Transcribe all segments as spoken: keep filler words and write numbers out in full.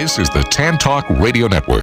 This is the Tan Talk Radio Network.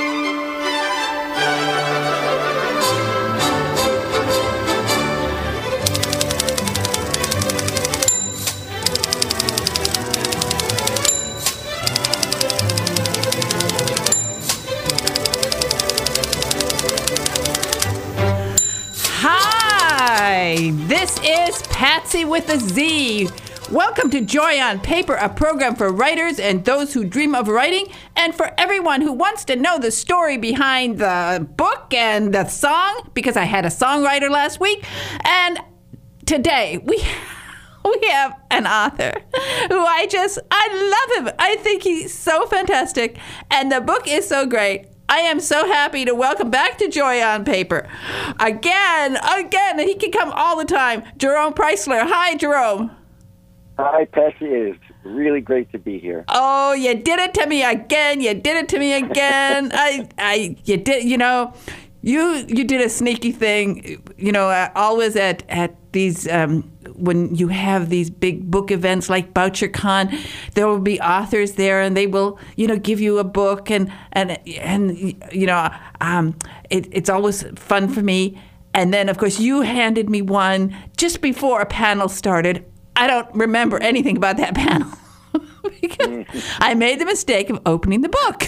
Hi, this is Patsy with a Z. Welcome to Joy on Paper, a program for writers and those who dream of writing, and for everyone who wants to know the story behind the book and the song, because I had a songwriter last week. And today we we have an author who I just, I love him. I think he's so fantastic, and the book is so great. I am so happy to welcome back to Joy on Paper. Again, again, he can come all the time. Jerome Preisler. Hi, Jerome. Hi, Patsy. It's really great to be here. Oh, you did it to me again. You did it to me again. I, I, you did, you know, you, you did a sneaky thing, you know, uh, always at, at these, um, when you have these big book events like BoucherCon, there will be authors there and they will, you know, give you a book and, and, and, you know, um, it, it's always fun for me. And then, of course, you handed me one just before a panel started. I don't remember anything about that panel because I made the mistake of opening the book.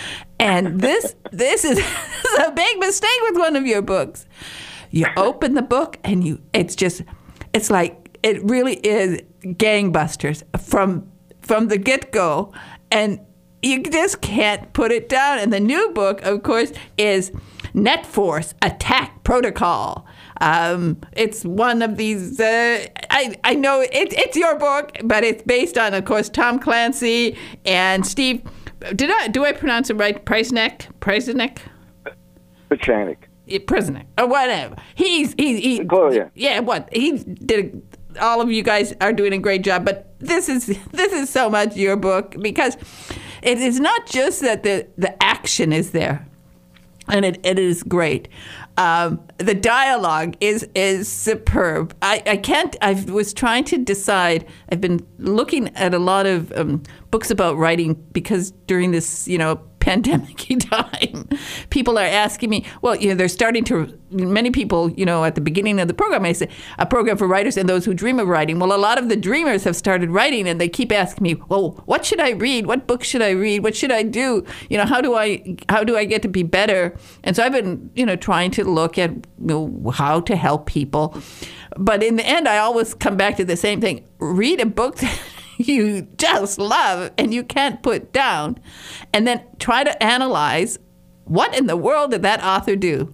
And this this is, this is a big mistake with one of your books. You open the book and you it's just it's like it really is gangbusters from from the get-go, and you just can't put it down. And the new book, of course, is NetForce Attack Protocol. Um, it's one of these, uh, I, I know it, it's your book, but it's based on, of course, Tom Clancy and Steve, did I, do I pronounce it right? Preisneck? Preisneck? Pachanik. Preisneck, or whatever. He's, he, he, oh, yeah. yeah, what, he did, all of you guys are doing a great job, but this is, this is so much your book, because it is not just that the, the action is there, and it, it is great. Um, the dialogue is is superb. I, I can't, I was trying to decide, I've been looking at a lot of um, books about writing because during this, you know, pandemic-y time, people are asking me, well, you know, they're starting to, many people, you know, at the beginning of the program, I say, a program for writers and those who dream of writing. Well, a lot of the dreamers have started writing and they keep asking me, well, what should I read? What book should I read? What should I do? You know, how do I, how do I get to be better? And so I've been, you know, trying to look at, you know, how to help people. But in the end, I always come back to the same thing. Read a book that you just love and you can't put down, and then try to analyze what in the world did that author do.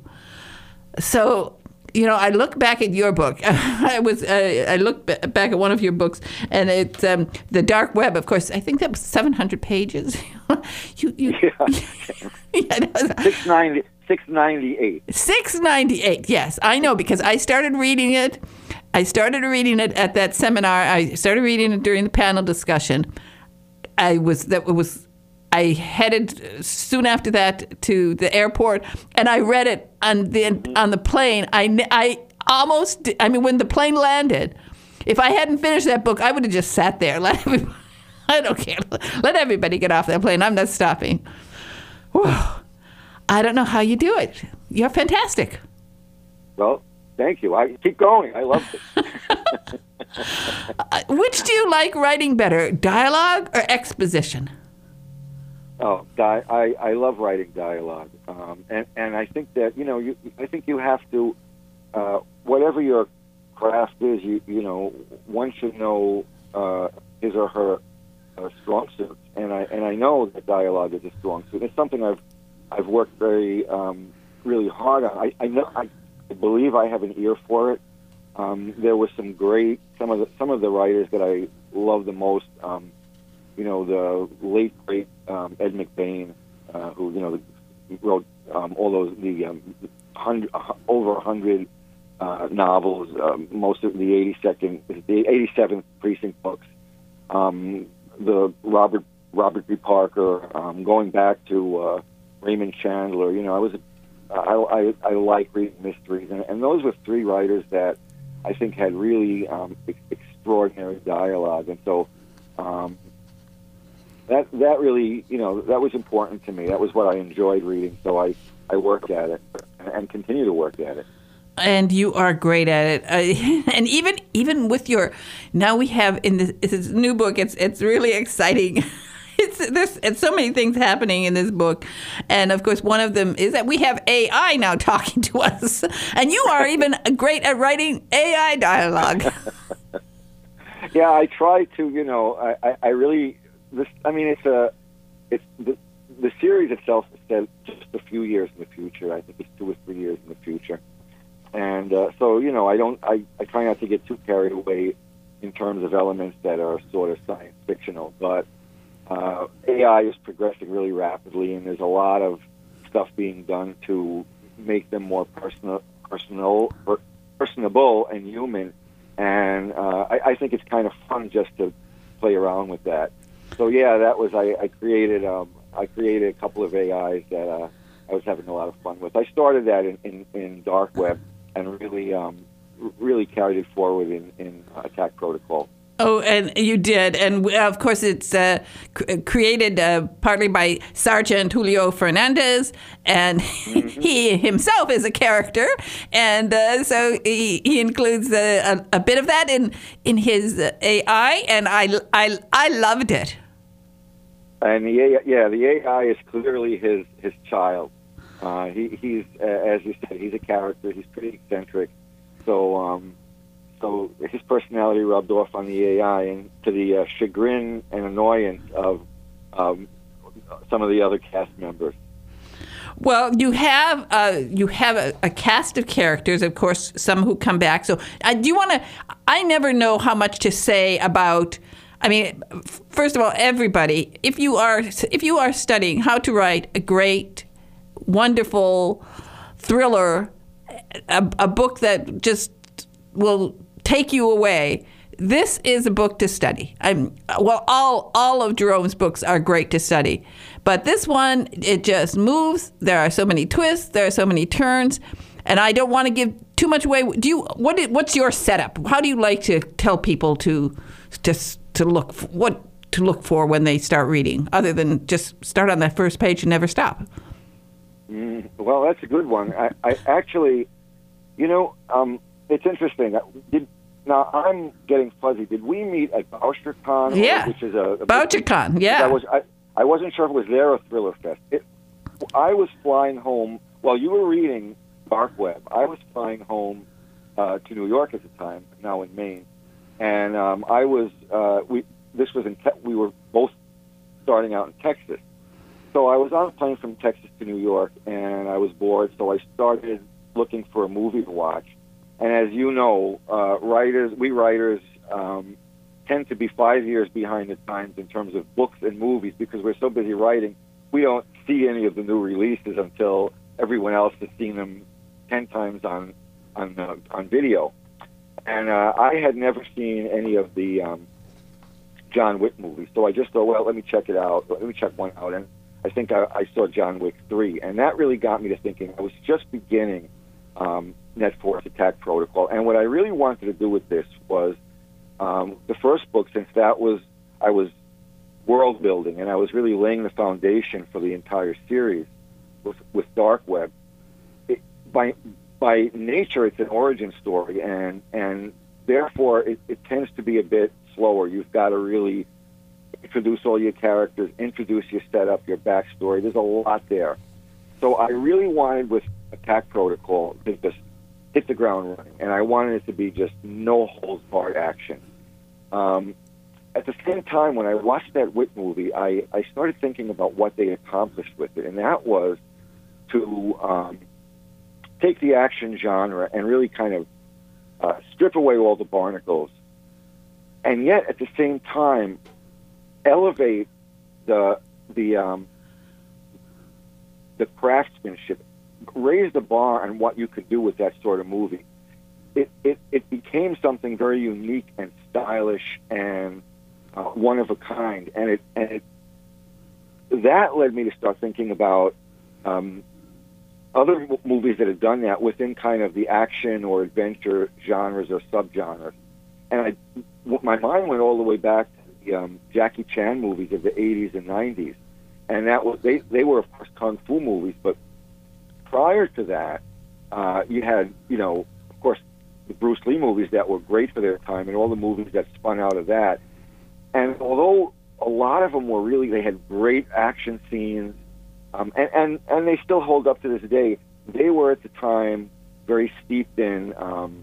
So, you know, I look back at your book. I was uh, I looked back at one of your books, and it's um, The Dark Web. Of course, I think that was seven hundred pages. you, you, yeah. yeah, six ninety, six ninety-eight. six ninety-eight, yes. I know, because I started reading it. I started reading it at that seminar. I started reading it during the panel discussion. I was that was I headed soon after that to the airport, and I read it on the on the plane. I, I almost I mean when the plane landed, if I hadn't finished that book, I would have just sat there. Let everybody, I don't care. Let everybody get off that plane. I'm not stopping. Whew. I don't know how you do it. You're fantastic. Well, thank you. I keep going. I love it. uh, which do you like writing better, dialogue or exposition? Oh, di- I I love writing dialogue, um, and and I think that you know you I think you have to uh, whatever your craft is, you you know one should know uh, his or her uh, strong suit, and I and I know that dialogue is a strong suit. It's something I've I've worked very um, really hard on. I I know I. I believe I have an ear for it. Um, there was some great some of the some of the writers that I love the most. Um, you know, the late great um, Ed McBain, uh, who you know wrote um, all those the um, hundred, uh, over a hundred uh, novels, um, most of the eighty-second, the eighty-seventh Precinct books. Um, the Robert Robert B. Parker, um, going back to uh, Raymond Chandler. You know, I was. I, I, I like reading mysteries, and, and those were three writers that I think had really um, ex- extraordinary dialogue. And so, um, that that really, you know, that was important to me. That was what I enjoyed reading, so I, I worked at it and, and continue to work at it. And you are great at it. Uh, and even even with your, now we have in this, this new book, it's it's really exciting. It's, there's it's so many things happening in this book. And, of course, one of them is that we have A I now talking to us. And you are even great at writing A I dialogue. Yeah, I try to, you know, I, I, I really, this. I mean, it's a, it's the, the series itself is set just a few years in the future. I think it's two or three years in the future. And uh, so, you know, I don't, I, I try not to get too carried away in terms of elements that are sort of science fictional, but Uh, A I is progressing really rapidly, and there's a lot of stuff being done to make them more personal, personal, per, personable and human. And uh, I, I think it's kind of fun just to play around with that. So yeah, that was I, I created. Um, I created a couple of A Is that uh, I was having a lot of fun with. I started that in, in, in Dark Web and really, um, really carried it forward in, in Attack Protocol. Oh, and you did. And, uh, of course, it's uh, c- created uh, partly by Sergeant Julio Fernandez, and mm-hmm. he himself is a character. And uh, so he, he includes a, a, a bit of that in, in his A I, and I, I, I loved it. And the A I, yeah, the A I is clearly his, his child. Uh, he, he's, uh, as you said, he's a character. He's pretty eccentric. So, um, So his personality rubbed off on the A I, and to the uh, chagrin and annoyance of um, some of the other cast members. Well, you have uh, you have a, a cast of characters, of course, some who come back. So, uh, do you want to? I never know how much to say about. I mean, first of all, everybody, if you are if you are studying how to write a great, wonderful thriller, a, a book that just will take you away, this is a book to study. I'm, well, all all of Jerome's books are great to study, but this one, it just moves. There are so many twists. There are so many turns, and I don't want to give too much away. Do you? What? What's your setup? How do you like to tell people to to to look for, what to look for when they start reading, other than just start on that first page and never stop? Mm, well, that's a good one. I, I actually, you know, um, it's interesting. Did, now, I'm getting fuzzy. Did we meet at BoucherCon? Yeah. Which is a, a BoucherCon, yeah. I, was, I, I wasn't sure if it was there or Thriller Fest. It, I was flying home while you were reading Dark Web. I was flying home uh, to New York at the time, now in Maine. And um, I was, uh, we, this was in, te- we were both starting out in Texas. So I was on a plane from Texas to New York, and I was bored, so I started looking for a movie to watch. And as you know, uh, writers, we writers um, tend to be five years behind the times in terms of books and movies because we're so busy writing. We don't see any of the new releases until everyone else has seen them ten times on on uh, on video. And uh, I had never seen any of the um, John Wick movies, so I just thought, well, let me check it out. Let me check one out, and I think I, I saw John Wick three, and that really got me to thinking. I was just beginning. Um, Net Force Attack Protocol. And what I really wanted to do with this was um, the first book, since that was, I was world building and I was really laying the foundation for the entire series with, with Dark Web. It, by by nature, it's an origin story, and, and therefore it, it tends to be a bit slower. You've got to really introduce all your characters, introduce your setup, your backstory. There's a lot there. So I really wanted with Attack Protocol to just hit the ground running, and I wanted it to be just no-holds-barred action. Um, at the same time, when I watched that Wick movie, I, I started thinking about what they accomplished with it, and that was to um, take the action genre and really kind of uh, strip away all the barnacles, and yet at the same time elevate the the um, the craftsmanship, raise the bar on what you could do with that sort of movie. It it, it became something very unique and stylish and uh, one of a kind, and it and it that led me to start thinking about um, other m- movies that had done that within kind of the action or adventure genres or subgenres. And I, my mind went all the way back to the um, Jackie Chan movies of the eighties and nineties, and that was they they were of course kung fu movies, but prior to that, uh, you had you know of course the Bruce Lee movies that were great for their time, and all the movies that spun out of that. And although a lot of them were really, they had great action scenes, um, and, and and they still hold up to this day. They were at the time very steeped in um,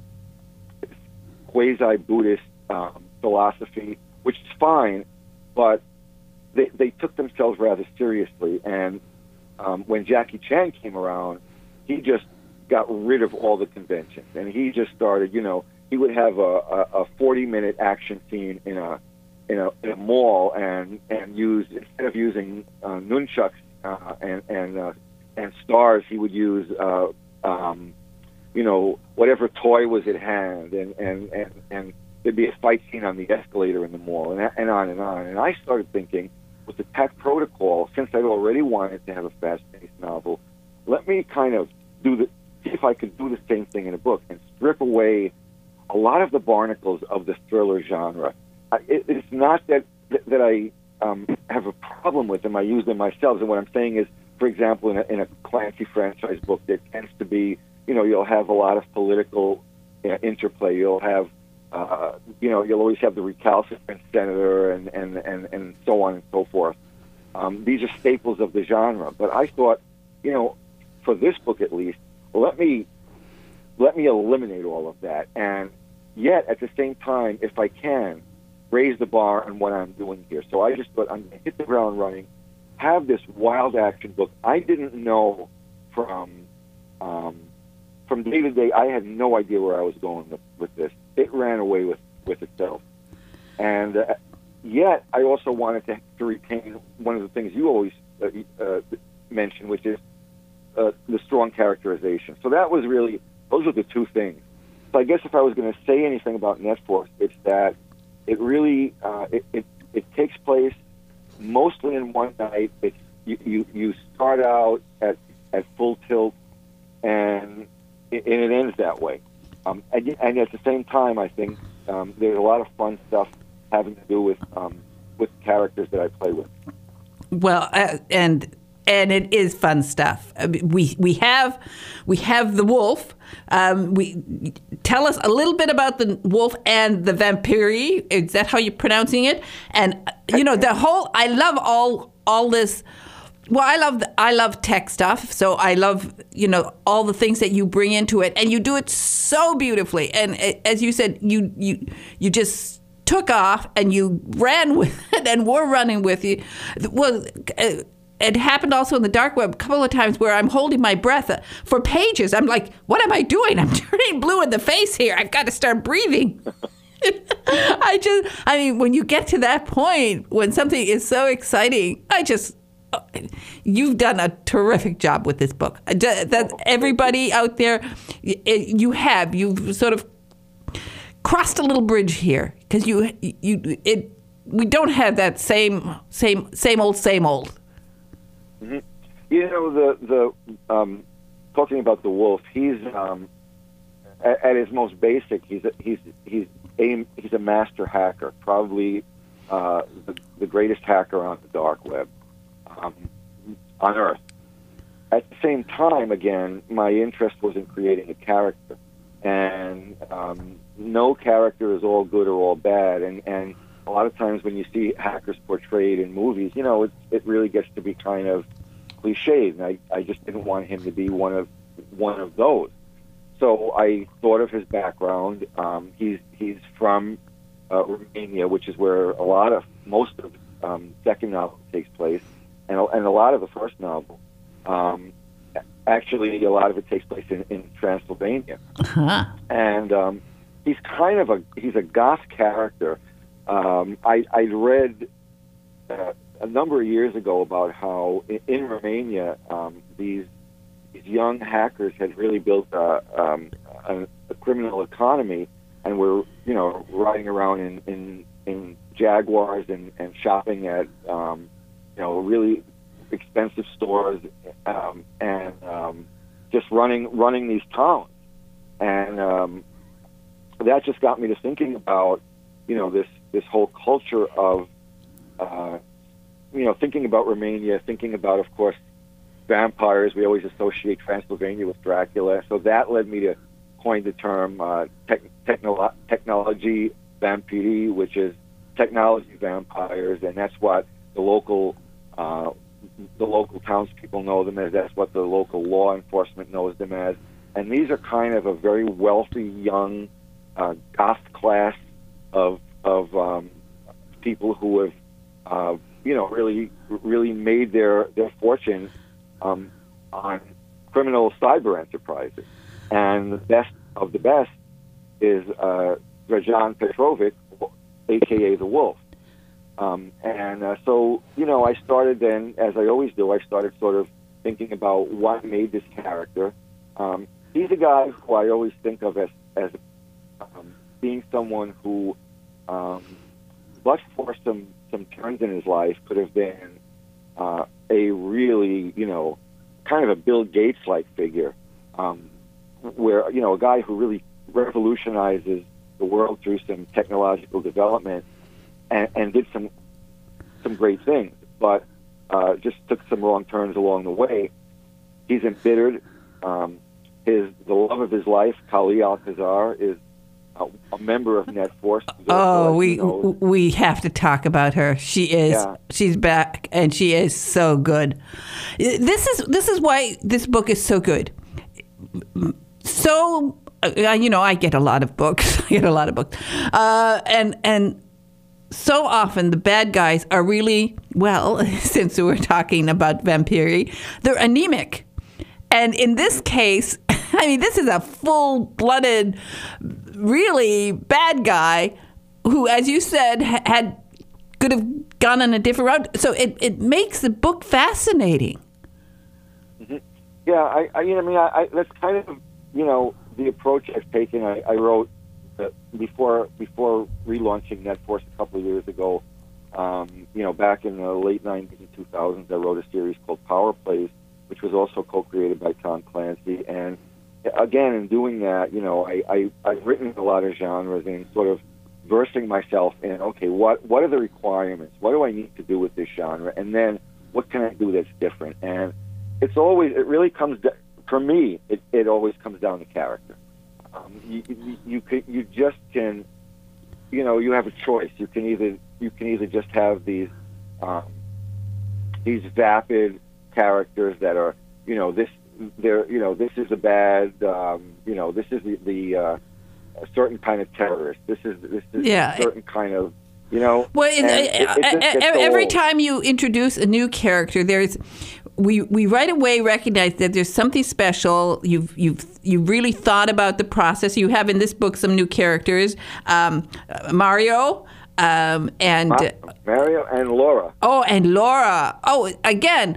quasi-Buddhist um, philosophy, which is fine, but they, they took themselves rather seriously. And um, when Jackie Chan came around, he just got rid of all the conventions, and he just started, you know, he would have a, a forty-minute action scene in a in a, in a mall, and and use, instead of using uh, nunchucks uh, and and uh, and stars, he would use uh, um, you know, whatever toy was at hand, and and and and there'd be a fight scene on the escalator in the mall, and and on and on. And I started thinking, with the Tact Protocol, since I'd already wanted to have a fast-paced novel, let me kind of do the see if I could do the same thing in a book and strip away a lot of the barnacles of the thriller genre. It, it's not that that I um, have a problem with them. I use them myself. And what I'm saying is, for example, in a, in a Clancy franchise book, there tends to be, you know, you'll have a lot of political you know, interplay. You'll have, uh, you know, you'll always have the recalcitrant senator and, and, and, and so on and so forth. Um, these are staples of the genre. But I thought, you know, for this book at least, let me let me eliminate all of that. And yet, at the same time, if I can, raise the bar on what I'm doing here. So I just thought, I'm going to hit the ground running, have this wild action book. I didn't know from um, from day to day, I had no idea where I was going with, with this. It ran away with, with itself. And uh, yet, I also wanted to, to retain one of the things you always uh, uh, mention, which is uh, the strong characterization. So that was really, those were the two things. So I guess if I was going to say anything about NetForce, it's that it really, uh, it, it, it takes place mostly in one night. It's, you, you, you start out at, at full tilt, and it, and it ends that way. Um, and, and at the same time, I think um, there's a lot of fun stuff having to do with um, with characters that I play with. Well, uh, and and it is fun stuff. I mean, we we have we have the wolf. Um, we tell us a little bit about the wolf and the vampiri. Is that how you're pronouncing it? And you know the whole. I love all all this. Well, I love I love tech stuff, so I love you know all the things that you bring into it, and you do it so beautifully. And as you said, you you you just took off and you ran with it, and we're running with you. Well, it happened also in the dark web a couple of times where I'm holding my breath for pages. I'm like, what am I doing? I'm turning blue in the face here. I've got to start breathing. I just, I mean, when you get to that point, when something is so exciting, I just, you've done a terrific job with this book. That everybody out there, you have, you've sort of crossed a little bridge here because you, you, it, we don't have that same, same, same old, same old. Mm-hmm. You know, the the um, talking about the wolf, he's um, at, at his most basic. He's a, he's he's a he's a master hacker, probably uh, the, the greatest hacker on the dark web um, on Earth. At the same time, again, my interest was in creating a character, and um, no character is all good or all bad, and and. A lot of times when you see hackers portrayed in movies, you know, it, it really gets to be kind of cliched, and I, I just didn't want him to be one of one of those. So I thought of his background. Um, he's he's from uh, Romania, which is where a lot of most of the um, second novel takes place, and a, and a lot of the first novel. Um, actually, a lot of it takes place in, in Transylvania, uh-huh. and um, he's kind of a he's a goth character. Um, I, I read uh, a number of years ago about how in, in Romania um, these these young hackers had really built a, um, a, a criminal economy, and were you know riding around in, in, in Jaguars and, and shopping at um, you know really expensive stores um, and um, just running running these towns, and um, that just got me to thinking about you know this. this whole culture of uh, you know, thinking about Romania, thinking about, of course, vampires. We always associate Transylvania with Dracula. So that led me to coin the term uh, tech, technolo- technology vampiri, which is technology vampires, and that's what the local uh, the local townspeople know them as. That's what the local law enforcement knows them as. And these are kind of a very wealthy, young, uh, goth class of of um, people who have, uh, you know, really really made their their fortune um, on criminal cyber enterprises. And the best of the best is uh, Dragan Petrovic, a k a the Wolf. Um, and uh, so, you know, I started then, as I always do, I started sort of thinking about what made this character. Um, he's a guy who I always think of as, as um, being someone who, um, but for some, some turns in his life, could have been uh, a really, you know, kind of a Bill Gates-like figure, um, where, you know, a guy who really revolutionizes the world through some technological development and, and did some some great things, but uh, just took some wrong turns along the way. He's embittered. Um, his the love of his life, Kali Alcazar, is a, a member of NetForce. Oh, we we have to talk about her. She is Yeah. she's back, and she is so good. This is this is why this book is so good. So, uh, you know, I get a lot of books. I get a lot of books, uh, and and so often the bad guys are really, well, since we're talking about vampiri, they're anemic. And in this case, I mean, this is a full-blooded, really bad guy who, as you said, ha- had could have gone on a different route. So it, it makes the book fascinating. Mm-hmm. Yeah, I, I, you know, I mean, I, I, that's kind of, you know, the approach I've taken. I, I wrote uh, before before relaunching NetForce a couple of years ago. Um, you know, back in the late nineties and two thousands, I wrote a series called Power Plays, which was also co-created by Tom Clancy. And again, in doing that, you know, I, I, I've written a lot of genres and sort of versing myself in, okay, what, what are the requirements? What do I need to do with this genre? And then what can I do that's different? And it's always, it really comes, to, for me, it, it always comes down to character. Um, you, you, you, can, you just can, you know, you have a choice. You can either, you can either just have these, um, these vapid characters that are, you know, this, they're, you know, this is a bad, um, you know, this is the, the uh, a certain kind of terrorist. This is this is Yeah. a certain kind of, you know. Well, in, and it- it uh, just gets so every old. time you introduce a new character, there's we we right away recognize that there's something special. You've you've you really thought about the process. You have in this book some new characters, um, Mario. Um, and Ma- Mario and Laura. oh, and Laura. Oh, again,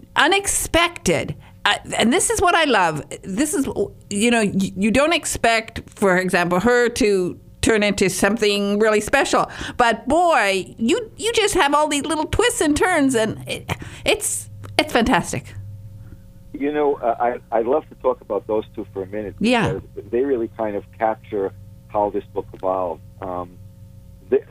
unexpected. Uh, and this is what I love. This is, you know, you, you don't expect, for example, her to turn into something really special. But boy, you you just have all these little twists and turns, and it, it's it's fantastic. You know, uh, I I'd love to talk about those two for a minute. Yeah. Because they really kind of capture how this book evolved. Um, the,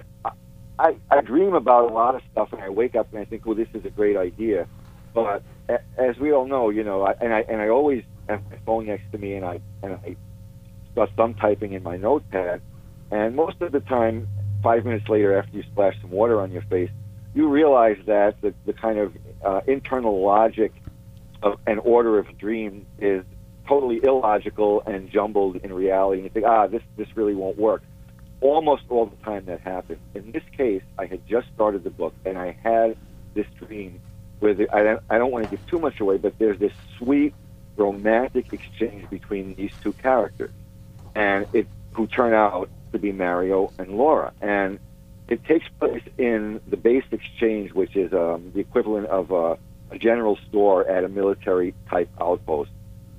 I I dream about a lot of stuff, and I wake up and I think, well, this is a great idea. But a- as we all know, you know, I, and I and I always have my phone next to me, and I and I start thumb typing in my notepad, and most of the time, five minutes later, after you splash some water on your face, you realize that the, the kind of uh, internal logic of an order of dreams is totally illogical and jumbled in reality, and you think, ah, this this really won't work. Almost all the time that happens. In this case, I had just started the book, and I had this dream where the, I, don't, I don't want to give too much away, but there's this sweet, romantic exchange between these two characters, and it who turn out to be Mario and Laura. And it takes place in the base exchange, which is um, the equivalent of a, a general store at a military-type outpost.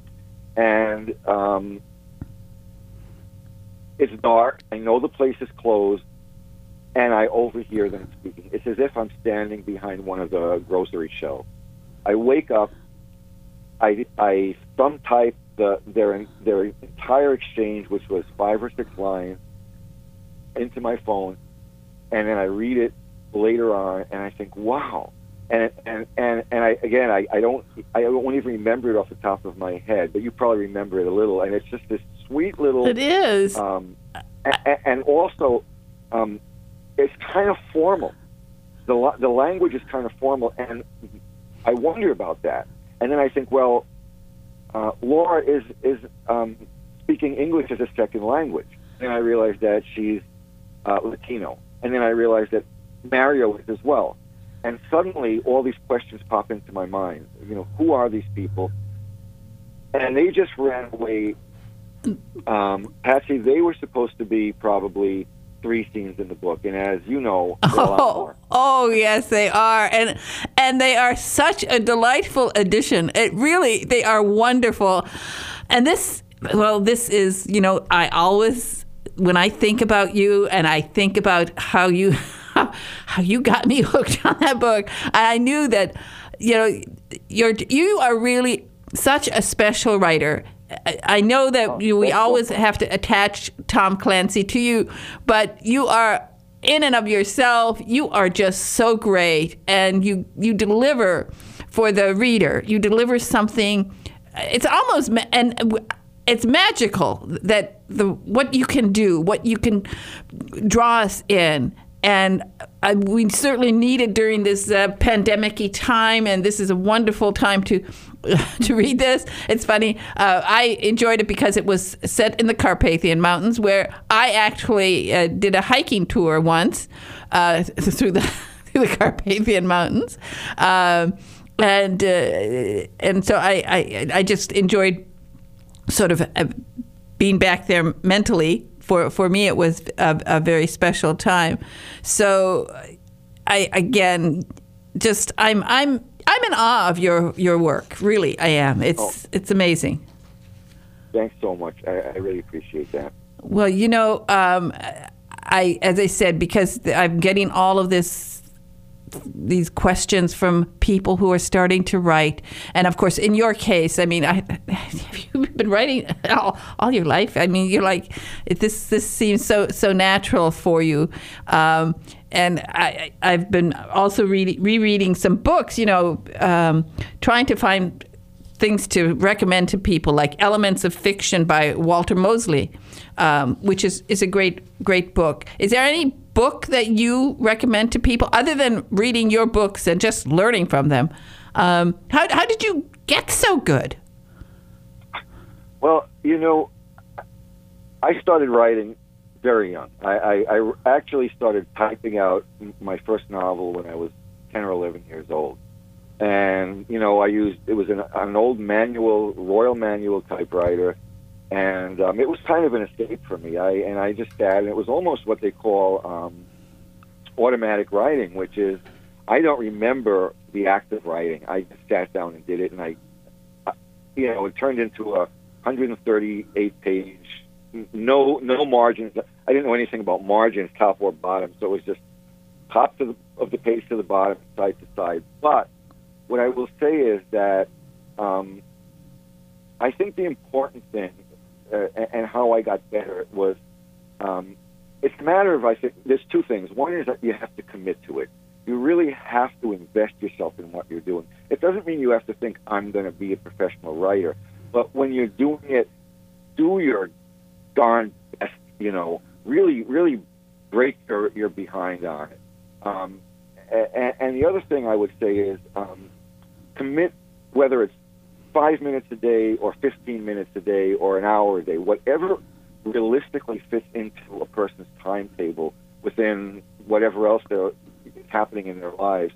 And um, it's dark. I know the place is closed, and I overhear them speaking. It's as if I'm standing behind one of the grocery shelves. I wake up. I, I thumb type the, their their entire exchange, which was five or six lines, into my phone, and then I read it later on, and I think, wow. And and and, and I again, I, I don't I won't even remember it off the top of my head, but you probably remember it a little. And it's just this sweet little. It is. Um, and, and also, um, it's kind of formal. The the language is kind of formal, and I wonder about that. And then I think, well, uh, Laura is is um, speaking English as a second language. And I realized that she's uh, Latino. And then I realized that Mario is as well. And suddenly, all these questions pop into my mind. You know, who are these people? And they just ran away. Um, Patsy, they were supposed to be probably three scenes in the book, and as you know, there are a lot more. Oh, yes, they are, and and they are such a delightful addition. It really, they are wonderful. And this, well, this is, you know, I always, when I think about you, and I think about how you, how, how you got me hooked on that book, I knew that, you know, you're you are really such a special writer. I know that Oh, you, we that's always so have to attach Tom Clancy to you, but you are in and of yourself. You are just so great, and you you deliver for the reader. You deliver something. It's almost ma- and it's magical that the what you can do, what you can draw us in. And uh, we certainly need it during this uh, pandemic-y time, and this is a wonderful time to to read this. It's funny. Uh, I enjoyed it because it was set in the Carpathian Mountains, where I actually uh, did a hiking tour once uh, through the through the Carpathian Mountains, um, and uh, and so I, I I just enjoyed sort of uh, being back there mentally. For for me, it was a, a very special time. So, I again, just I'm I'm I'm in awe of your, your work. Really, I am. It's Oh. it's amazing. Thanks so much. I, I really appreciate that. Well, you know, um, I as I said, because I'm getting all of this. These questions from people who are starting to write, and of course, in your case, I mean, I, have you been writing all, all your life? I mean, you're like this. This seems so so natural for you, um, and I, I've been also reading, rereading some books. You know, um, trying to find things to recommend to people, like Elements of Fiction by Walter Mosley, um, which is is a great great book. Is there any book that you recommend to people other than reading your books and just learning from them? Um, how how did you get so good? Well, you know, I started writing very young. I, I, I actually started typing out my first novel when I was ten or eleven years old. And, you know, I used, it was an, an old manual, Royal Manual typewriter, and um, it was kind of an escape for me. I And I just sat, and it was almost what they call um, automatic writing, which is, I don't remember the act of writing. I just sat down and did it, and I, I you know, it turned into a one hundred thirty-eight page, no no margins. I didn't know anything about margins, top or bottom, so it was just top to the, of the page to the bottom, side to side. But what I will say is that um, I think the important thing, uh, and how I got better, was um, it's a matter of, I think, there's two things. One is that you have to commit to it. You really have to invest yourself in what you're doing. It doesn't mean you have to think, I'm going to be a professional writer. But when you're doing it, do your darn best, you know, really, really break your, your behind on it. Um, and, and the other thing I would say is um, commit, whether it's five minutes a day or fifteen minutes a day or an hour a day, whatever realistically fits into a person's timetable within whatever else is happening in their lives.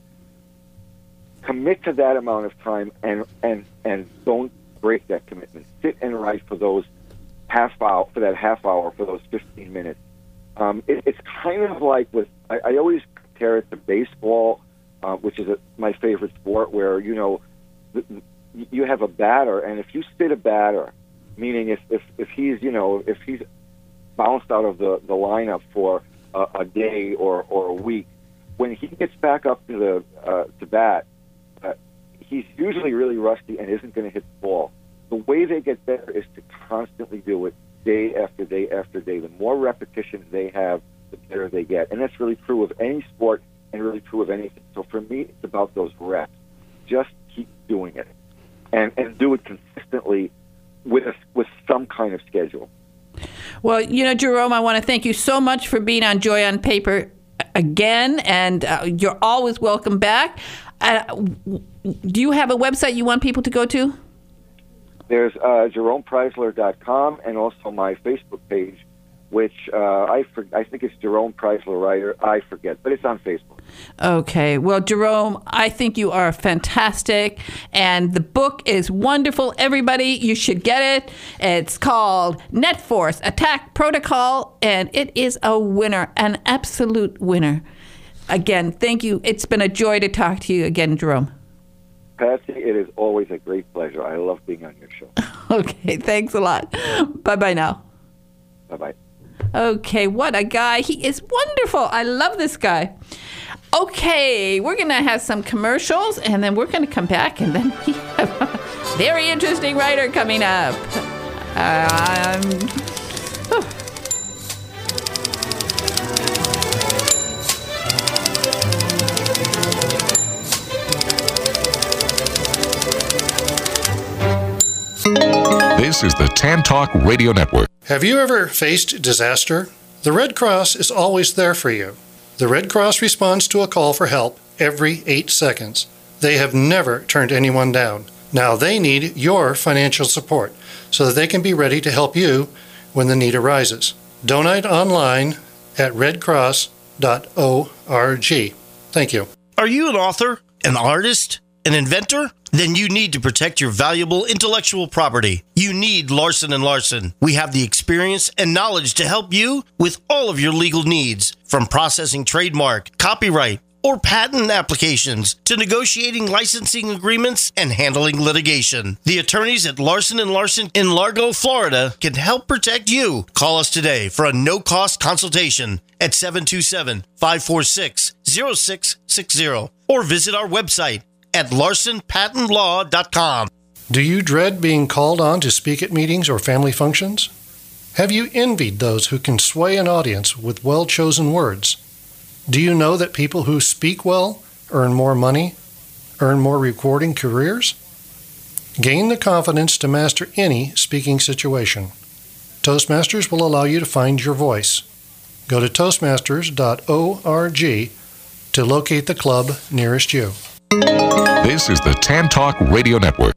Commit to that amount of time and, and, and don't break that commitment. Sit and write for those half hour, for that half hour, for those fifteen minutes. Um, it, it's kind of like with, I, I always compare it to baseball, uh, which is a, my favorite sport, where, you know, the, you have a batter, and if you sit a batter, meaning if, if, if he's, you know, if he's bounced out of the, the lineup for a, a day or, or a week, when he gets back up to the uh, to bat, uh, he's usually really rusty and isn't going to hit the ball. The way they get better is to constantly do it day after day after day. The more repetitions they have, the better they get. And that's really true of any sport, and really true of anything. So for me, it's about those reps. Just keep doing it, and and do it consistently with a, with some kind of schedule. Well, you know, Jerome, I want to thank you so much for being on Joy on Paper again, and uh, you're always welcome back. Uh, do you have a website you want people to go to? There's uh, Jerome Preisler dot com and also my Facebook page, which uh, I for, I think it's Jerome Preisler Writer. I forget, but it's on Facebook. Okay. Well, Jerome, I think you are fantastic, and the book is wonderful. Everybody, you should get it. It's called Net Force Attack Protocol, and it is a winner, an absolute winner. Again, thank you. It's been a joy to talk to you again, Jerome. Patsy, it is always a great pleasure. I love being on your show. Okay, thanks a lot. Bye-bye now. Bye-bye. Okay, what a guy. He is wonderful. I love this guy. Okay, we're going to have some commercials, and then we're going to come back, and then we have a very interesting writer coming up. Um, oh. This is the Tan Talk Radio Network. Have you ever faced disaster? The Red Cross is always there for you. The Red Cross responds to a call for help every eight seconds. They have never turned anyone down. Now they need your financial support so that they can be ready to help you when the need arises. Donate online at red cross dot org. Thank you. Are you an author, an artist, an inventor? Then you need to protect your valuable intellectual property. You need Larson and Larson. We have the experience and knowledge to help you with all of your legal needs, from processing trademark, copyright, or patent applications to negotiating licensing agreements and handling litigation. The attorneys at Larson and Larson in Largo, Florida can help protect you. Call us today for a no-cost consultation at seven two seven, five four six, zero six six zero or visit our website at larson patent law dot com. Do you dread being called on to speak at meetings or family functions? Have you envied those who can sway an audience with well-chosen words? Do you know that people who speak well earn more money, earn more rewarding careers? Gain the confidence to master any speaking situation. Toastmasters will allow you to find your voice. Go to toastmasters dot org to locate the club nearest you. This is the Tan Talk Radio Network.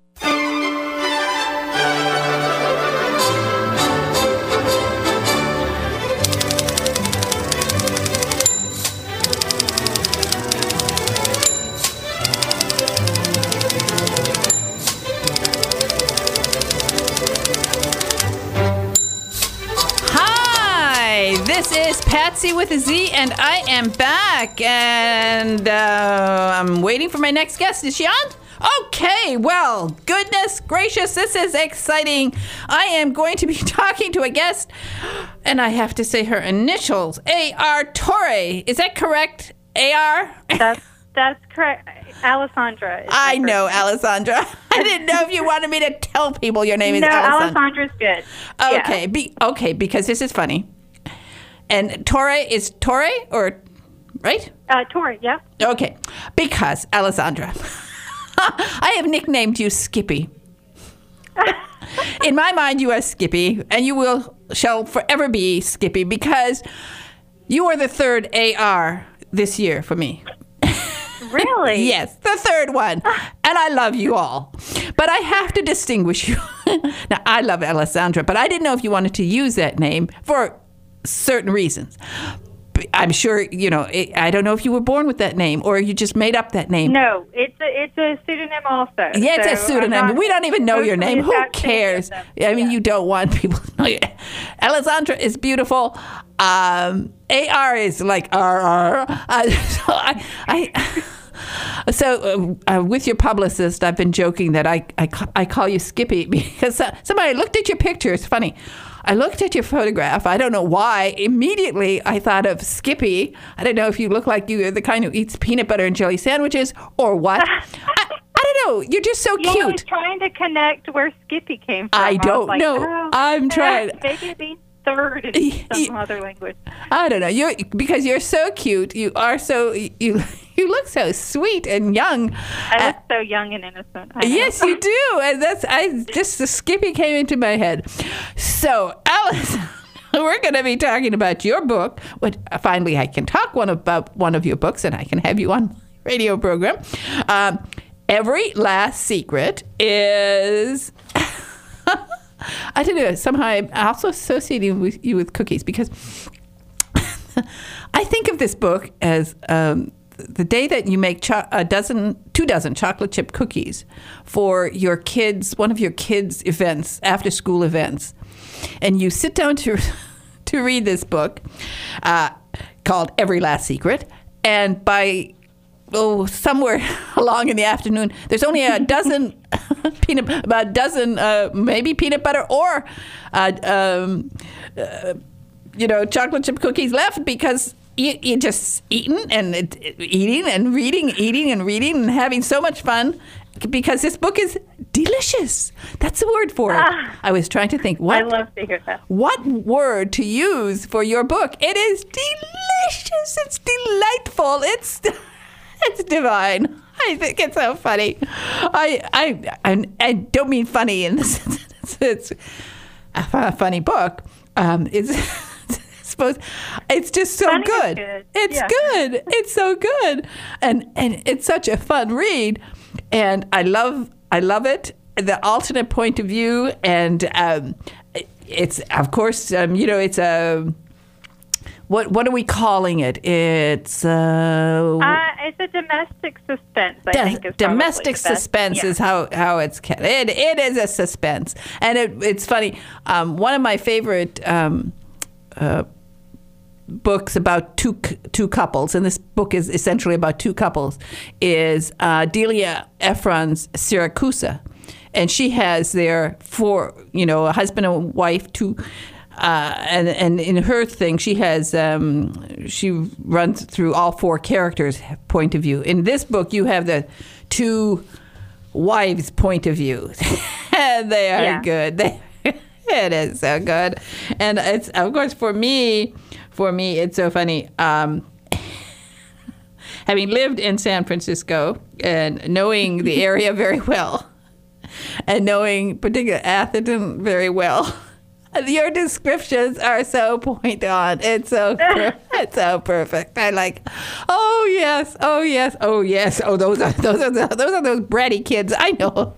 This is Patsy with a Z, and I am back, and uh, I'm waiting for my next guest. Is she on? Okay, well, goodness gracious, this is exciting. I am going to be talking to a guest, and I have to say her initials, A R Torre. Is that correct, A R? That's, that's correct. Alessandra. I know, name. Alessandra. I didn't know if you wanted me to tell people your name is no, Alessandra. No, Alessandra's good. Okay, yeah. be, okay, because this is funny. And Torre is Torre, or, right? Uh, Torre, yeah. Okay, because, Alessandra, I have nicknamed you Skippy. In my mind, you are Skippy, and you will shall forever be Skippy, because you are the third A R this year for me. Really? Yes, the third one. And I love you all. But I have to distinguish you. Now, I love Alessandra, but I didn't know if you wanted to use that name for certain reasons. I'm sure, you know, it, I don't know if you were born with that name or you just made up that name. No, it's a, it's a pseudonym also. Yeah, it's so a pseudonym. We don't even know your name. Who cares? I mean, yeah. You don't want people to know you. Alessandra is beautiful. Um, A R is like R R. Uh, so I... I So uh, uh, with your publicist, I've been joking that I, I, I call you Skippy because uh, somebody looked at your picture. It's funny. I looked at your photograph. I don't know why. Immediately, I thought of Skippy. I don't know if you look like you're the kind who eats peanut butter and jelly sandwiches or what. I, I don't know. You're just so yeah, cute. I was trying to connect where Skippy came from. I don't I like, know. oh, I'm trying. Maybe it means third in some other language. I don't know. You because you're so cute. You are so you you look so sweet and young. I look Uh, so young and innocent. I know. yes, you do, and that's I just the Skippy came into my head. So, Alice, we're going to be talking about your book. What finally I can talk one about one of your books, and I can have you on my radio program. Um, Every Last Secret is. I don't know. Somehow I'm also associating with you with cookies because I think of this book as um, the day that you make cho- a dozen, two dozen chocolate chip cookies for your kids, one of your kids' events, after school events, and you sit down to to read this book uh, called Every Last Secret, and by oh, somewhere along in the afternoon, there's only a dozen peanut, about a dozen, uh, maybe peanut butter or, uh, um, uh, you know, chocolate chip cookies left because you, you just eating and it, eating and reading, eating and reading and having so much fun because this book is delicious. That's the word for it. Ah, I was trying to think what I love to hear that. what word to use for your book. It is delicious. It's delightful. It's it's divine. I think it's so funny. I I I, I don't mean funny in the sense that it's a, a funny book. Um, it's supposed. It's just so Funny is good. good. It's Yeah. good. It's so good, and and it's such a fun read, and I love I love it. The alternate point of view, and um, it's of course um, you know it's a. What what are we calling it? It's uh, Uh, it's a domestic suspense, I do- think. Is domestic probably the best. suspense Yeah. is how, how it's ca- it it is a suspense, and it it's funny. Um, one of my favorite um, uh, books about two c- two couples, and this book is essentially about two couples, is uh, Delia Ephron's Siracusa, and she has their four, you know, a husband and wife, two. Uh, and and in her thing, she has um, she runs through all four characters' point of view. In this book, you have the two wives' point of view, and they are Yeah. good. They, it is so good, and it's of course for me, for me, it's so funny. Um, having lived in San Francisco and knowing the area very well, and knowing particular Atherton very well. Your descriptions are so point on. It's so per- it's so perfect. I like. Oh yes. Oh yes. Oh yes. Oh those are those are the, those are those bratty kids. I know.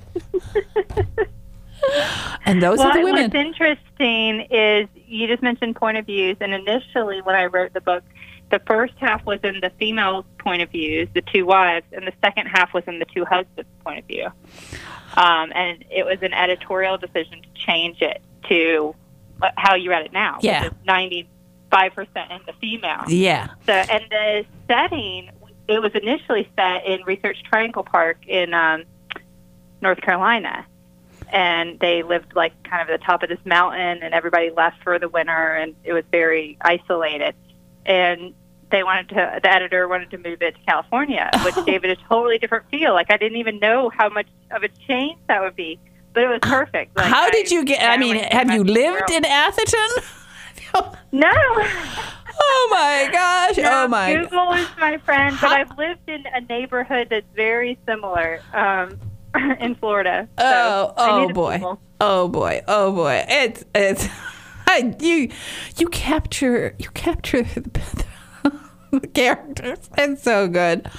And those well, are the women. What's interesting is you just mentioned point of views, and initially when I wrote the book, the first half was in the female's point of views, the two wives, and the second half was in the two husbands' point of view. Um, and it was an editorial decision to change it to how you read it now. Yeah. Which is ninety-five percent in the female. Yeah. So, and the setting, it was initially set in Research Triangle Park in um, North Carolina. And they lived like kind of at the top of this mountain, and everybody left for the winter, and it was very isolated. And they wanted to, the editor wanted to move it to California, which gave it a totally different feel. Like I didn't even know how much of a change that would be. But it was perfect. Like, How did you get? I mean, went have to you my lived world. in Atherton? No. Oh my gosh! No, Oh my! Google is my friend, but How- I've lived in a neighborhood that's very similar um, in Florida. So Oh, I oh need to boy. Google. Oh boy. Oh boy. It's it's I, you you capture you capture the, the characters. It's so good.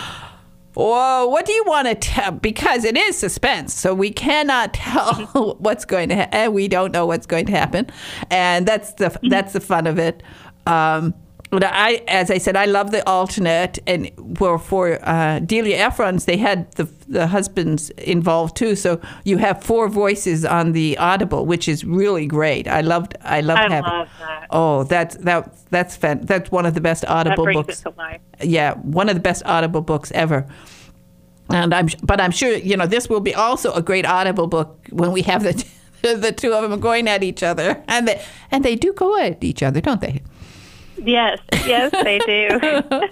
Whoa, what do you want to tell? Because it is suspense, so we cannot tell what's going to happen. We don't know what's going to happen, and that's the that's the fun of it. Um, but I, as I said, I love the alternate, and for for uh, Delia Ephron's, they had the the husbands involved too. So you have four voices on the Audible, which is really great. I loved, I loved I having. love that. Oh, that's that that's fan, that's one of the best That Audible brings books. it to life. Yeah, one of the best Audible books ever. And I'm, but I'm sure you know this will be also a great Audible book when we have the the two of them going at each other, and they and they do go at each other, don't they? Yes, yes, they do.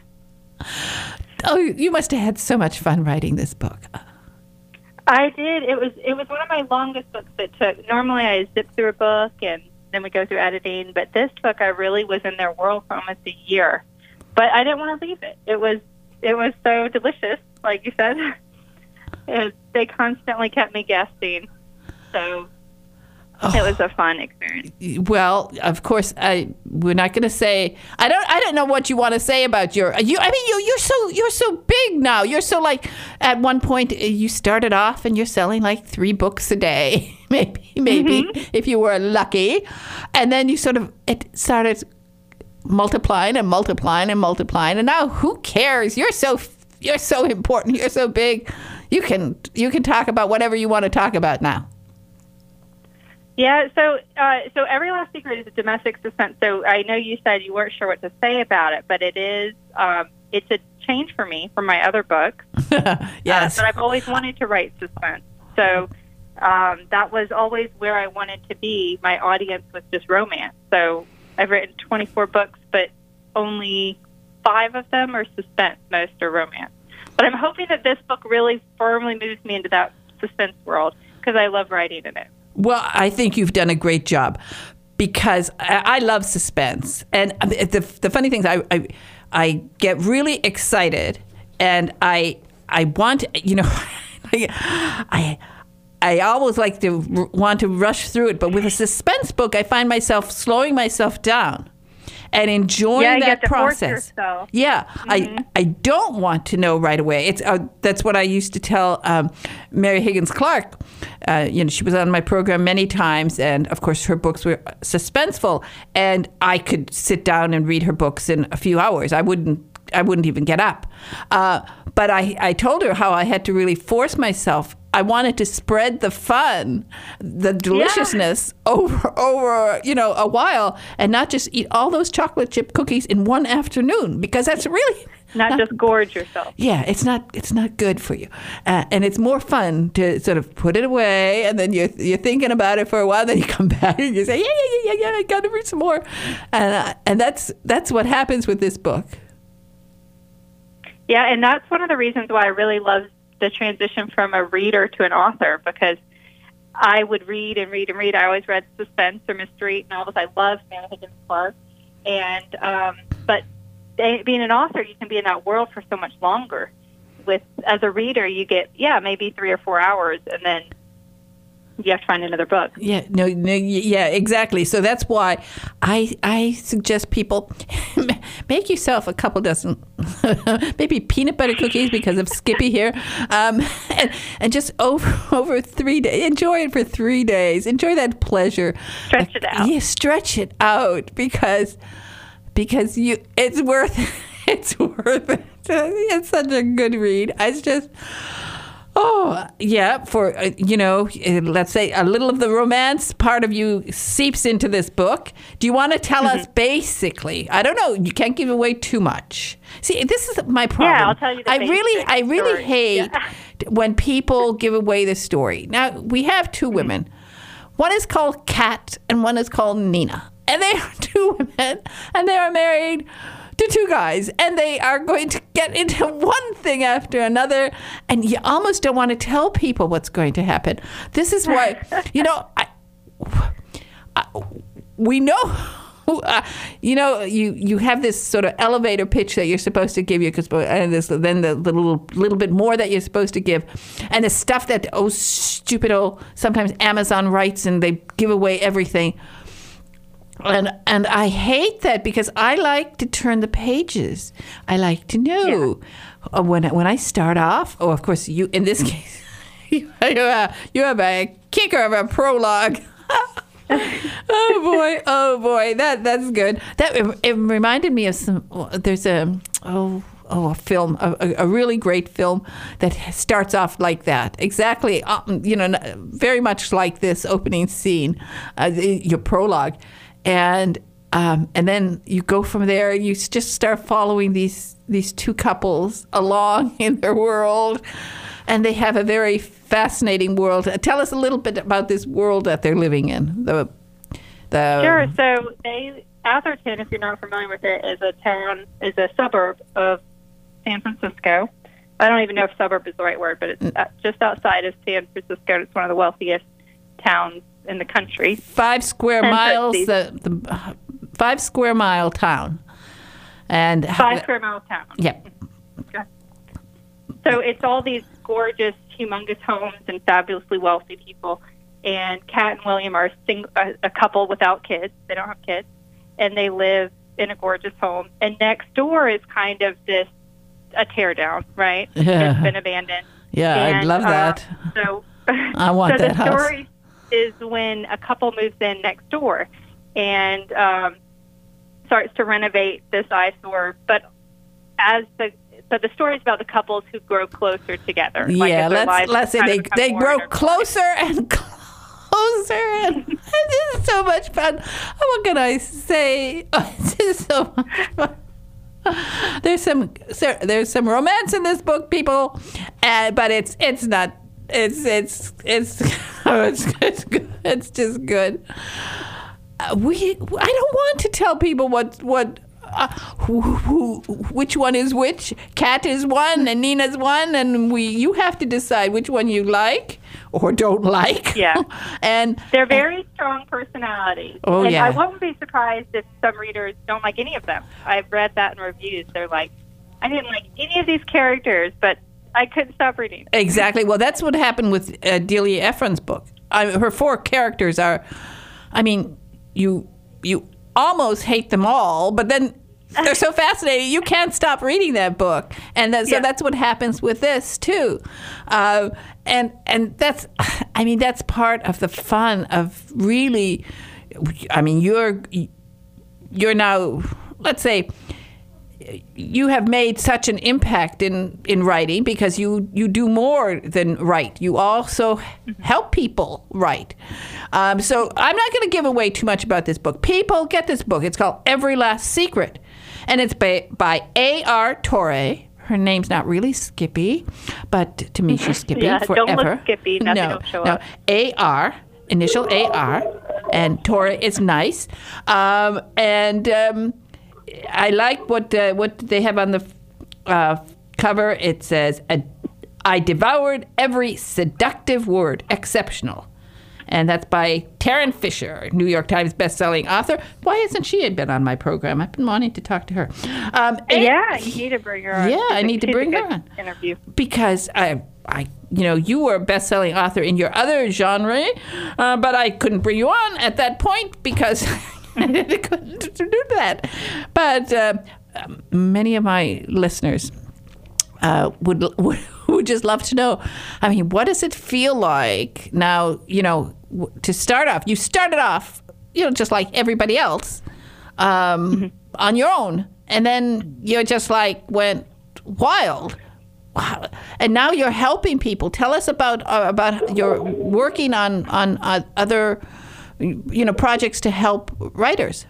Oh, you must have had so much fun writing this book. I did. It was it was one of my longest books. It took. Normally, I zip through a book and then we go through editing. But this book, I really was in their world for almost a year. But I didn't want to leave it. It was it was so delicious, like you said. It, they constantly kept me guessing. So oh. It was a fun experience. Well, of course, I we're not going to say. I don't. I don't know what you want to say about your. You. I mean, you. You're so. You're so big now. You're so like. At one point, you started off and you're selling like three books a day, maybe, maybe mm-hmm. if you were lucky, and then you sort of it started multiplying and multiplying and multiplying, and now who cares? You're so. You're so important. You're so big. You can. You can talk about whatever you want to talk about now. Yeah, so uh, so Every Last Secret is a domestic suspense. So I know you said you weren't sure what to say about it, but it is um, it's a change for me from my other books. Yes, uh, but I've always wanted to write suspense. So um, that was always where I wanted to be. My audience was just romance. So I've written twenty-four books, but only five of them are suspense. Most are romance. But I'm hoping that this book really firmly moves me into that suspense world because I love writing in it. Well, I think you've done a great job because I, I love suspense. And the the funny thing is I, I I get really excited and I I want, you know, I I always like to want to rush through it. But with a suspense book, I find myself slowing myself down and enjoying yeah, you that get to process. Force yourself. Yeah, mm-hmm. I I don't want to know right away. It's uh, that's what I used to tell um, Mary Higgins Clark. Uh, you know, she was on my program many times, and of course, her books were suspenseful. And I could sit down and read her books in a few hours. I wouldn't. I wouldn't even get up. Uh, but I, I told her how I had to really force myself. I wanted to spread the fun, the deliciousness yeah. over, over, you know, a while and not just eat all those chocolate chip cookies in one afternoon because that's really... Not, not just gorge yourself. Yeah, it's not it's not good for you. Uh, and it's more fun to sort of put it away and then you're, you're thinking about it for a while, then you come back and you say, yeah, yeah, yeah, yeah, yeah, I got to read some more. And, uh, and that's that's what happens with this book. Yeah, and that's one of the reasons why I really love the transition from a reader to an author, because I would read and read and read. I always read suspense or mystery novels. I love Mary Higgins Clark. And, um, but being an author, you can be in that world for so much longer. With as a reader, you get, yeah, maybe three or four hours, and then you have to find another book. Yeah, no, no, yeah, exactly. So that's why I I suggest people make yourself a couple dozen, maybe peanut butter cookies because of Skippy here, um, and, and just over over three days, enjoy it for three days. Enjoy that pleasure. Stretch it out. Yeah, stretch it out because because you it's worth it's worth it. It's such a good read. It's just. Oh, yeah, for, uh, you know, let's say a little of the romance part of you seeps into this book. Do you want to tell mm-hmm. us basically? I don't know. You can't give away too much. See, this is my problem. Yeah, I'll tell you the I really, I really story. hate yeah. when people give away the story. Now, we have two women. One is called Kat and one is called Nina. And they are two women and they are married to two guys, and they are going to get into one thing after another, and you almost don't want to tell people what's going to happen. This is why, you know, I, I, we know, uh, you know, you, you have this sort of elevator pitch that you're supposed to give you, because and this, then the, the little little bit more that you're supposed to give, and the stuff that oh stupid old sometimes Amazon writes, and they give away everything. And and I hate that because I like to turn the pages. I like to know yeah. when when I start off. Oh, of course, you in this case, you, have, you have a kicker of a prologue. Oh boy, oh boy, that that's good. That it reminded me of some. There's a oh. Oh, a film, a, a really great film that starts off like that. Exactly, um, you know, very much like this opening scene, uh, your prologue. And um, and then you go from there. You just start following these these two couples along in their world, and they have a very fascinating world. Tell us a little bit about this world that they're living in. The the sure. So they Atherton, if you're not familiar with it, is a town, is a suburb of San Francisco. I don't even know if suburb is the right word, but it's just outside of San Francisco. It's one of the wealthiest towns in the country. Five square And so miles, these- the, the uh, five square mile town. And Five square mile town. Yep. Okay. So it's all these gorgeous, humongous homes and fabulously wealthy people. And Kat and William are a, sing- a, a couple without kids. They don't have kids. And they live in a gorgeous home. And next door is kind of this, a tear down, right? Yeah. It's been abandoned. Yeah, I'd And, love that. Uh, so I want so that the house. story is when a couple moves in next door and um, starts to renovate this eyesore. But as the so the story is about the couples who grow closer together. Like, Yeah, as their let's lives let's say kind of they become they more grow intertwined. closer and closer, and this is so much fun. What can I say? Oh, this is so much fun. There's some so- there's some romance in this book, people, uh, but it's it's not it's it's it's oh, it's it's good. It's just good. Uh, we I don't want to tell people what what. Uh, who, who, which one is which? Kat is one and Nina's one, and we you have to decide which one you like or don't like. Yeah. and They're very strong personalities. Oh, and yeah. I won't be surprised if some readers don't like any of them. I've read that in reviews. They're like, I didn't like any of these characters, but I couldn't stop reading. Exactly. Well, that's what happened with uh, Delia Ephron's book. I, her four characters are, I mean, you you almost hate them all, but then they're so fascinating you can't stop reading that book. And that, so Yeah. that's what happens with this too. Uh, and and that's, I mean, that's part of the fun of really. I mean, you're you're now, let's say, you have made such an impact in, in writing because you, you do more than write. You also help people write. Um, so I'm not going to give away too much about this book. People, get this book. It's called Every Last Secret. And it's by, by A R Torre. Her name's not really Skippy, but to me she's Skippy Yeah, forever. don't look Skippy. Nothing no, will show no. up. A R, initial A R, and Torre is nice. Um, and... Um, I like what uh, what they have on the uh, cover. It says, "I devoured every seductive word. Exceptional." And that's by Taryn Fisher, New York Times bestselling author. Why hasn't she been on my program? I've been wanting to talk to her. Um, and- Yeah, you need to bring her on. Yeah, She's I a- need to she's a bring good her on. Interview. because I, I, you know, you were a best-selling author in your other genre, uh, but I couldn't bring you on at that point because I couldn't do that. But uh, many of my listeners uh, would, would would just love to know. I mean, what does it feel like now? You know, w- to start off, you started off, you know, just like everybody else, um, Mm-hmm. on your own, and then you just like went wild. Wow. And now you're helping people. Tell us about uh, about your working on on uh, other, you know, projects to help writers.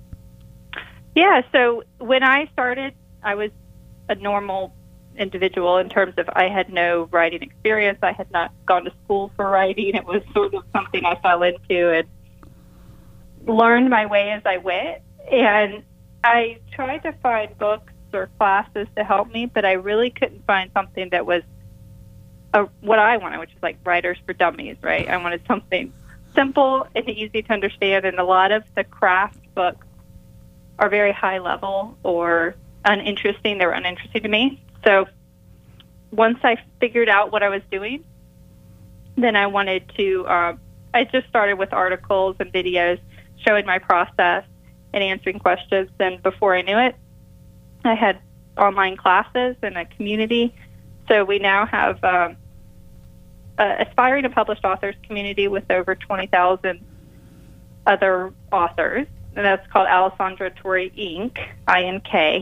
Yeah, so when I started, I was a normal individual in terms of I had no writing experience. I had not gone to school for writing. It was sort of something I fell into and learned my way as I went. And I tried to find books or classes to help me, but I really couldn't find something that was a, what I wanted, which is like Writers for Dummies, right? I wanted something simple and easy to understand, and a lot of the craft books are very high level or uninteresting. They were uninteresting to me. So once I figured out what I was doing, then I wanted to, um, I just started with articles and videos showing my process and answering questions. And before I knew it, I had online classes and a community. So we now have um, a aspiring and published authors community with over twenty thousand other authors. And that's called Alessandra Torre Incorporated, I N K.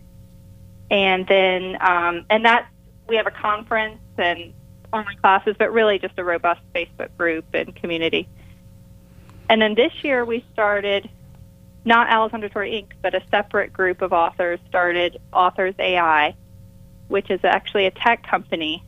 And then, um, and that's, we have a conference and online classes, but really just a robust Facebook group and community. And then this year we started, not Alessandra Torre Incorporated, but a separate group of authors started Authors A I, which is actually a tech company.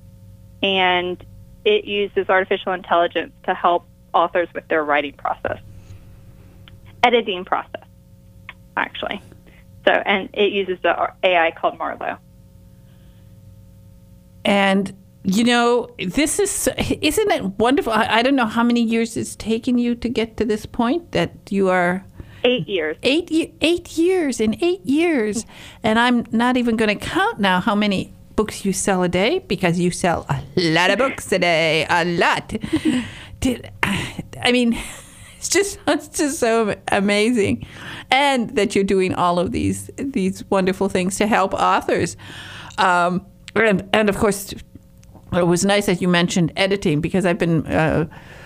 And it uses artificial intelligence to help authors with their writing process. Editing process, actually. So, and it uses the A I called Marlowe. And you know, this is, isn't it wonderful? I, I don't know how many years it's taken you to get to this point that you are... Eight years. Eight, ye- eight years, in eight years. And I'm not even going to count now how many books you sell a day, because you sell a lot of books a day, a lot. Did, I mean, it's just, it's just so amazing. And that you're doing all of these, these wonderful things to help authors. Um, and, and of course, it was nice that you mentioned editing, because I've been uh,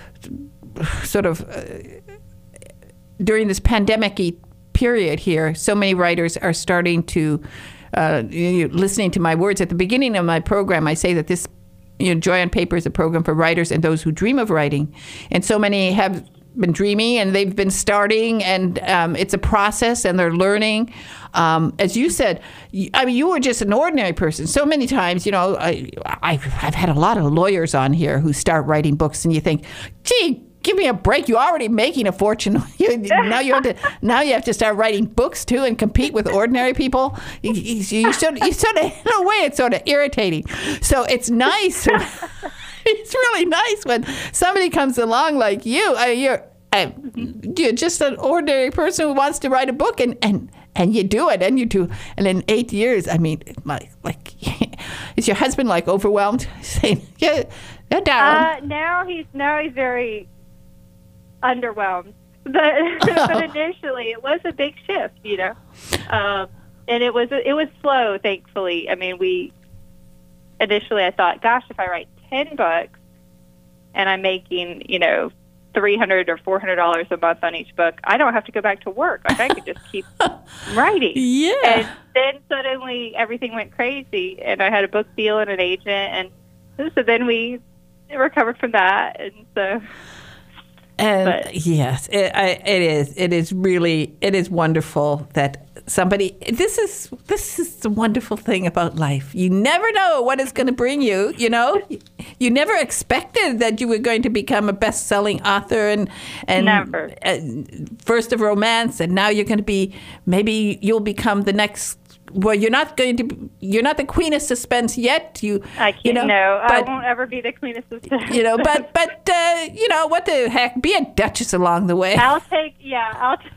sort of... Uh, during this pandemic-y period here, so many writers are starting to, uh, you know, listening to my words. At the beginning of my program, I say that this, you know, Joy on Paper is a program for writers and those who dream of writing. And so many have been dreaming, and they've been starting, and um, it's a process, and they're learning. Um, as you said, I mean, you were just an ordinary person. So many times, you know, I, I, I've had a lot of lawyers on here who start writing books, and you think, gee, give me a break. You're already making a fortune. You, now you have to now you have to start writing books too and compete with ordinary people. You, you, you sort of, you sort of, in a way, it's sort of irritating. So it's nice. It's really nice when somebody comes along like you. Uh, you're uh, you're just an ordinary person who wants to write a book, and, and, and you do it, and you do. And in eight years, I mean, my, like, is your husband like overwhelmed, saying, "Yeah, yeah, Darren"? Uh, now he's now he's very underwhelmed, but but initially it was a big shift, you know, um, and it was it was slow. Thankfully, I mean, we initially I thought, gosh, if I write ten books and I'm making, you know, three hundred or four hundred dollars a month on each book, I don't have to go back to work. Like, I could just keep writing. Yeah. And then suddenly everything went crazy, and I had a book deal and an agent, and so then we recovered from that, and so. And But- yes, it, I, it is. It is really. It is wonderful that somebody. This is this is the wonderful thing about life. You never know what it's going to bring you. You know, you never expected that you were going to become a best-selling author and and Never. uh, first of romance, and now you're going to be. Maybe you'll become the next. Well, you're not going to. Be, you're not the queen of suspense yet. You. I can't. You know, no, I but- won't ever be the queen of suspense. You know, but but uh, you know what the heck? Be a duchess along the way, I'll take. Yeah, I'll. T-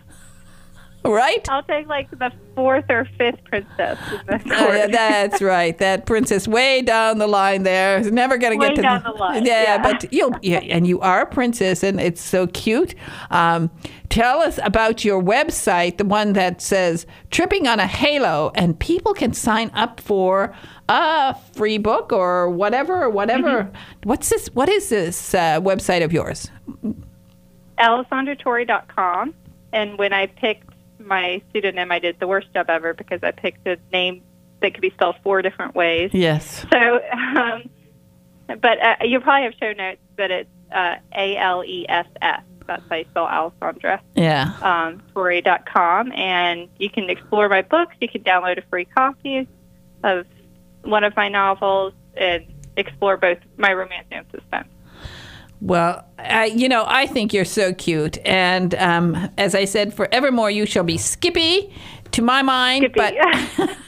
right? I'll take like the fourth or fifth princess in the Oh, yeah, court. that's right. That princess way down the line there is never going to Way get to down the line, Yeah, yeah. but you'll yeah, and you are a princess, and it's so cute. Um, tell us about your website, the one that says "Tripping on a Halo," and people can sign up for a free book or whatever, or whatever. Mm-hmm. What's this? What is this uh, website of yours? Alessandra Torre dot com. And when I picked my pseudonym, I did the worst job ever because I picked a name that could be spelled four different ways. Yes. So, um, but uh, you'll probably have show notes, but it's uh, A L E S S. That's how you spell Alessandra. Yeah. Um, Torre dot com. And you can explore my books. You can download a free copy of one of my novels and explore both my romance and suspense. Well, I, you know, I think you're so cute. And um, as I said, forevermore you shall be Skippy to my mind. Skippy. But,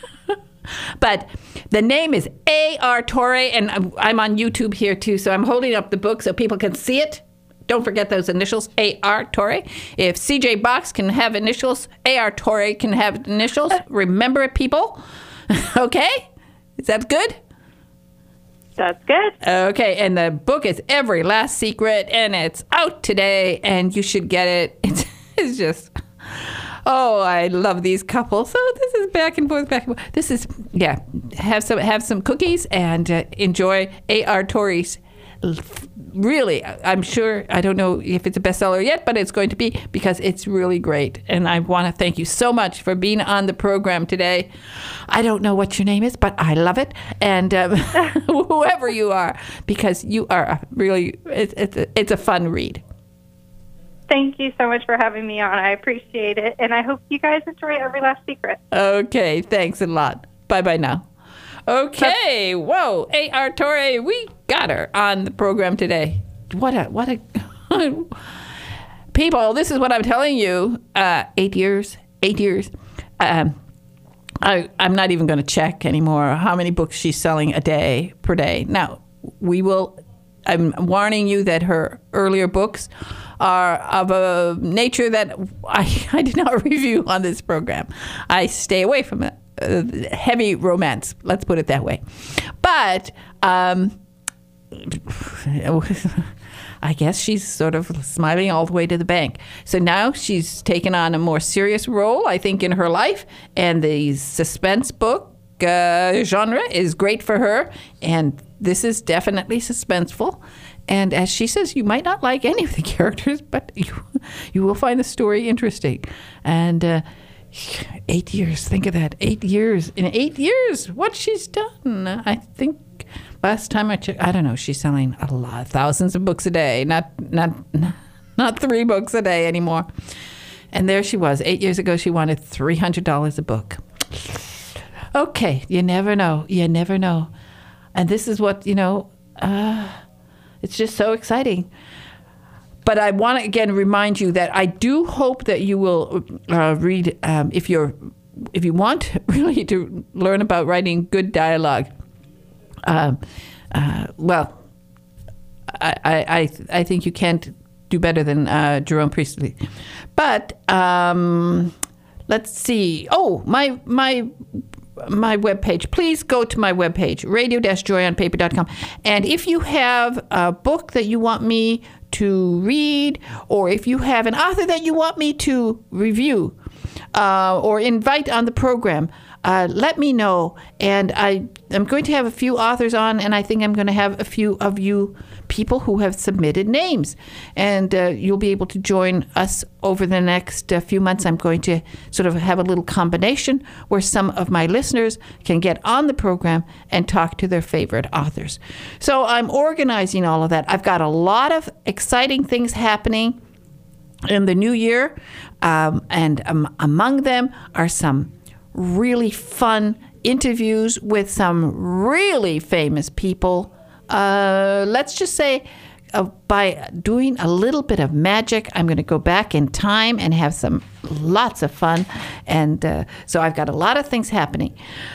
but the name is A R Torre, and I'm- I'm on YouTube here too, so I'm holding up the book so people can see it. Don't forget those initials, A R Torre. If C J Box can have initials, A R Torre can have initials. Remember it, people. Okay? Is that good? That's good. Okay, and the book is Every Last Secret, and it's out today, and you should get it. It's, it's just, oh, I love these couples. So this is back and forth, back and forth. This is, yeah, have some have some cookies and uh, enjoy A R Torre's. Really, I'm sure, I don't know if it's a bestseller yet, but it's going to be because it's really great. And I want to thank you so much for being on the program today. I don't know what your name is, but I love it. And um, whoever you are, because you are a really, it's, it's, a, it's a fun read. Thank you so much for having me on. I appreciate it. And I hope you guys enjoy Every Last Secret. Okay, thanks a lot. Bye-bye now. Okay, whoa, A R Torre, we got her on the program today. What a, what a, people, this is what I'm telling you. Uh, eight years, eight years. Um, I, I'm not even going to check anymore how many books she's selling a day, per day. Now, we will, I'm warning you that her earlier books are of a nature that I, I did not review on this program. I stay away from it. Uh, heavy romance, let's put it that way. But um, I guess she's sort of smiling all the way to the bank. So now she's taken on a more serious role, I think, in her life. And the suspense book uh, genre is great for her. And this is definitely suspenseful. And as she says, you might not like any of the characters, but you, you will find the story interesting. And uh, eight years, think of that. Eight years. In eight years, what she's done. I think last time I checked, I don't know, she's selling a lot, thousands of books a day, not not not three books a day anymore. And there she was. Eight years ago, she wanted three hundred dollars a book. Okay, you never know. You never know. And this is what, you know, uh, it's just so exciting. But I want to, again, remind you that I do hope that you will uh, read, um, if you're, if you want really to learn about writing good dialogue. Um, uh, well, I, I, I think you can't do better than uh, Jerome Priestley. But um, let's see. Oh, my my my webpage. Please go to my webpage, radio dash joy on paper dot com. And if you have a book that you want me to read, or if you have an author that you want me to review uh, or invite on the program, uh, let me know. And I am going to have a few authors on, and I think I'm going to have a few of you people who have submitted names. And uh, you'll be able to join us over the next uh, few months. I'm going to sort of have a little combination where some of my listeners can get on the program and talk to their favorite authors. So I'm organizing all of that. I've got a lot of exciting things happening in the new year. Um, and um, among them are some really fun interviews with some really famous people. Uh, let's just say uh, by doing a little bit of magic, I'm going to go back in time and have some lots of fun. And uh, so I've got a lot of things happening.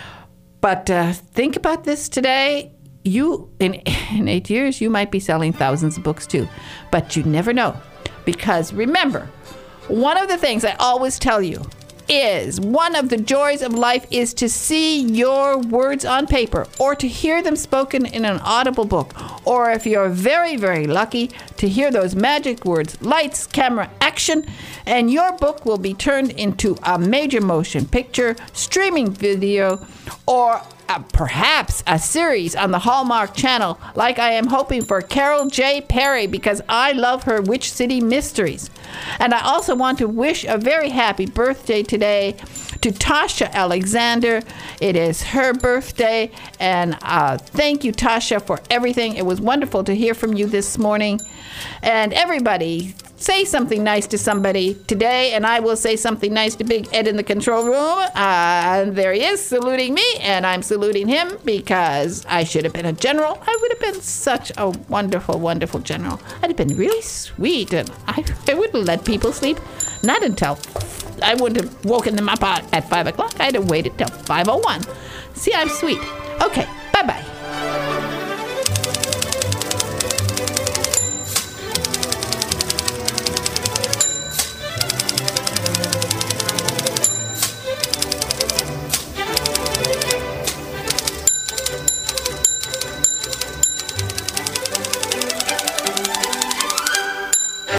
But uh, think about this today. You, in, in eight years, you might be selling thousands of books too. But you never know. Because remember, one of the things I always tell you is one of the joys of life is to see your words on paper, or to hear them spoken in an audible book, or if you're very, very lucky, to hear those magic words, lights, camera, action, and your book will be turned into a major motion picture, streaming video, or Uh, perhaps a series on the Hallmark Channel, like I am hoping for Carol J. Perry, because I love her Witch City Mysteries. And I also want to wish a very happy birthday today to Tasha Alexander. It is her birthday, and uh, thank you, Tasha, for everything. It was wonderful to hear from you this morning. And everybody, say something nice to somebody today, and I will say something nice to Big Ed in the control room. Uh, and there he is, saluting me, and I'm saluting him because I should have been a general. I would have been such a wonderful, wonderful general. I'd have been really sweet, and I, I wouldn't let people sleep. Not until, I wouldn't have woken them up at five o'clock. I'd have waited till five oh one. See, I'm sweet. Okay, bye-bye.